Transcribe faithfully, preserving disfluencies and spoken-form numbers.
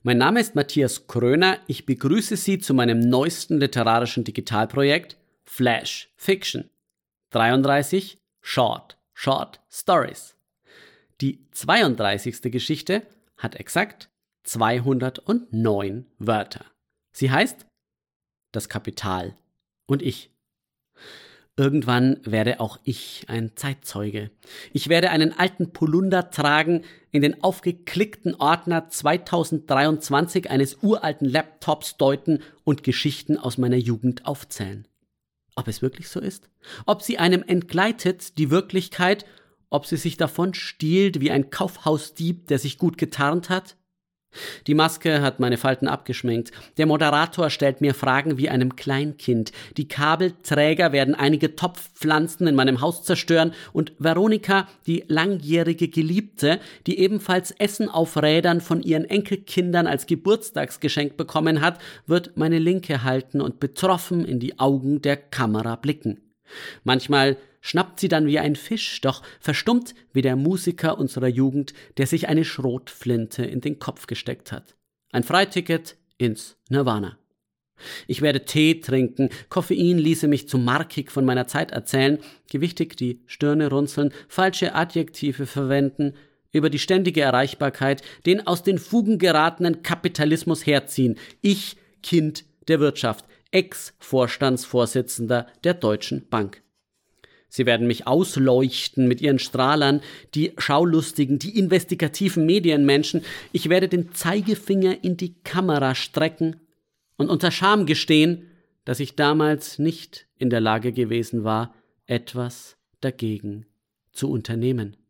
Mein Name ist Matthias Kröner. Ich begrüße Sie zu meinem neuesten literarischen Digitalprojekt Flash Fiction. dreiunddreißig Short, Short Stories. Die zweiunddreißigste Geschichte hat exakt zweihundertneun Wörter. Sie heißt Das Kapital und ich. Irgendwann werde auch ich ein Zeitzeuge. Ich werde einen alten Polunder tragen, in den aufgeklickten Ordner zweitausenddreiundzwanzig eines uralten Laptops deuten und Geschichten aus meiner Jugend aufzählen. Ob es wirklich so ist? Ob sie einem entgleitet, die Wirklichkeit? Ob sie sich davon stiehlt wie ein Kaufhausdieb, der sich gut getarnt hat? Die Maske hat meine Falten abgeschminkt. Der Moderator stellt mir Fragen wie einem Kleinkind. Die Kabelträger werden einige Topfpflanzen in meinem Haus zerstören und Veronika, die langjährige Geliebte, die ebenfalls Essen auf Rädern von ihren Enkelkindern als Geburtstagsgeschenk bekommen hat, wird meine Linke halten und betroffen in die Augen der Kamera blicken. Manchmal schnappt sie dann wie ein Fisch, doch verstummt wie der Musiker unserer Jugend, der sich eine Schrotflinte in den Kopf gesteckt hat. Ein Freiticket ins Nirvana. Ich werde Tee trinken, Koffein ließe mich zu markig von meiner Zeit erzählen, gewichtig die Stirne runzeln, falsche Adjektive verwenden, über die ständige Erreichbarkeit, den aus den Fugen geratenen Kapitalismus herziehen. Ich, Kind der Wirtschaft, Ex-Vorstandsvorsitzender der Deutschen Bank. Sie werden mich ausleuchten mit ihren Strahlern, die Schaulustigen, die investigativen Medienmenschen. Ich werde den Zeigefinger in die Kamera strecken und unter Scham gestehen, dass ich damals nicht in der Lage gewesen war, etwas dagegen zu unternehmen.